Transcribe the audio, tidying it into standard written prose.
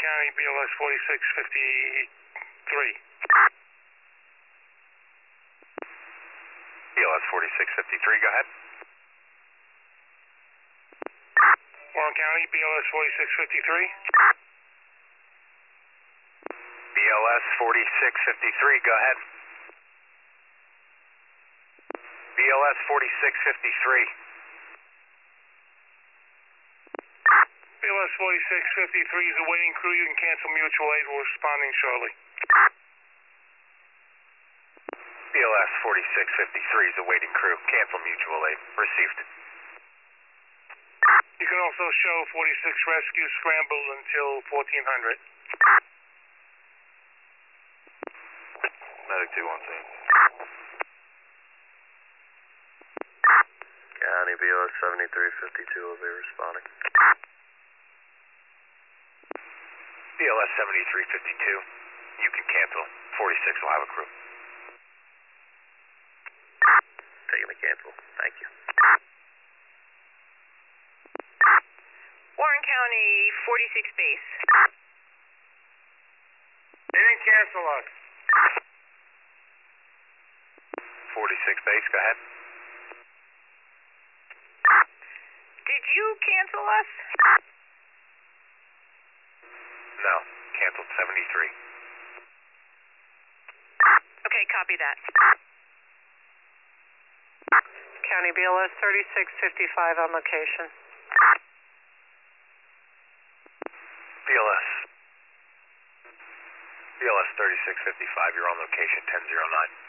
County, BLS 4653. BLS 4653, go ahead. Warren County, BLS 4653. BLS 4653, go ahead. BLS 4653. BLS 4653 is awaiting crew. You can cancel mutual aid. We're responding shortly. BLS 4653 is awaiting crew. Cancel mutual aid. Received. You can also show 46 rescue scrambled until 1400. Medic 2 on scene. County BLS 7352 will be responding. BLS 7352, you can cancel. 46 will have a crew. Taking the cancel. Thank you. Warren County, 46 base. They didn't cancel us. 46 base, go ahead. Did you cancel us? No, canceled 73. Okay, copy that. County BLS 3655 on location. BLS 3655, you're on location 1009.